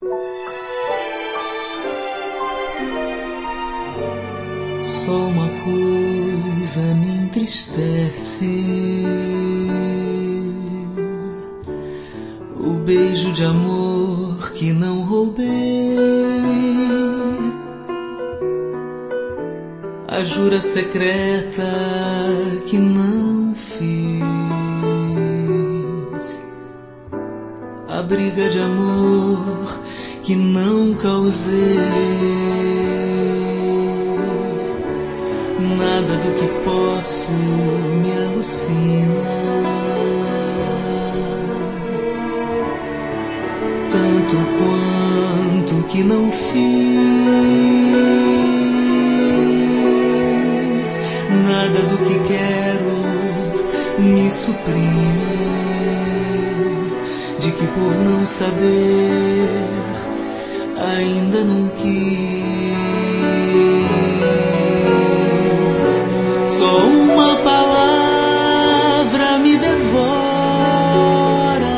Só uma coisa me entristece: o beijo de amor que não roubei, a jura secreta que não fiz, a briga de amor que não causei. Nada do que posso me alucina, tanto quanto que não fiz. Nada do que quero me suprime, de que por não saber ainda não quis. Só uma palavra me devora,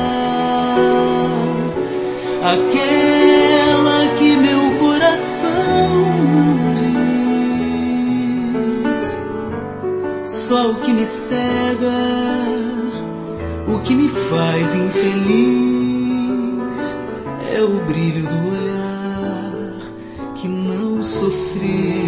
aquela que meu coração não diz. Só o que me cega, o que me faz infeliz, é o brilho do olhar que não sofri.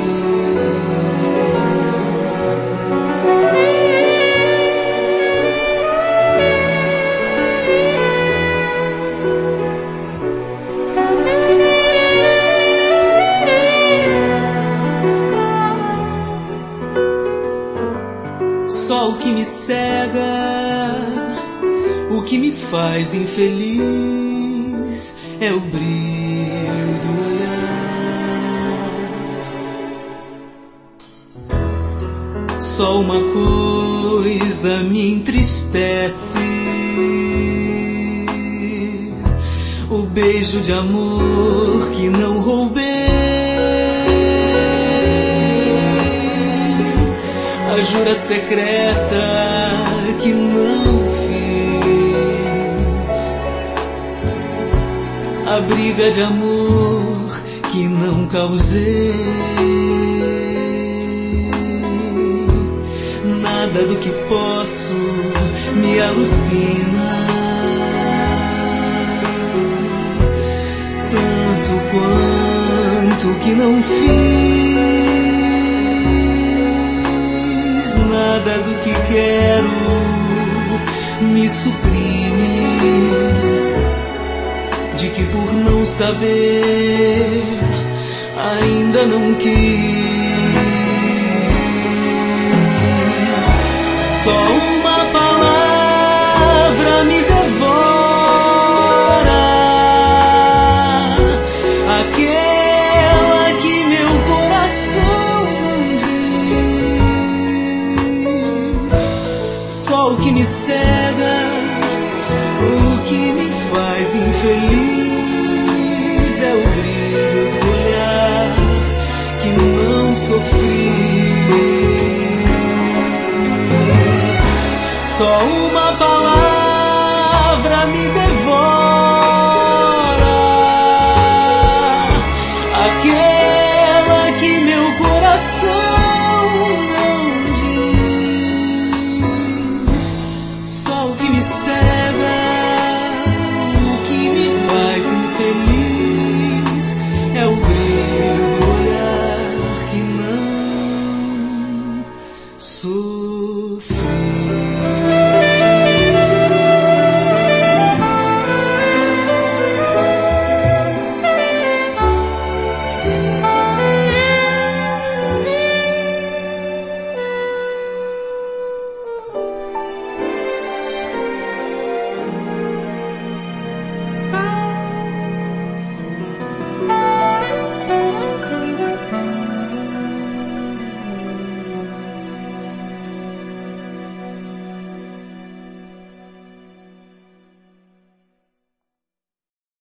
Só o que me cega, o que me faz infeliz, é o brilho do olhar. Só uma coisa me entristece: o beijo de amor que não roubei, a jura secreta que não fiz, a briga de amor que não causei. Nada do que posso me alucina, tanto quanto que não fiz. Nada do que quero me suprime, de que por não saber ainda não quis. Só uma palavra me devora, aquela que meu coração não diz. Só o que me cega, o que me faz infeliz,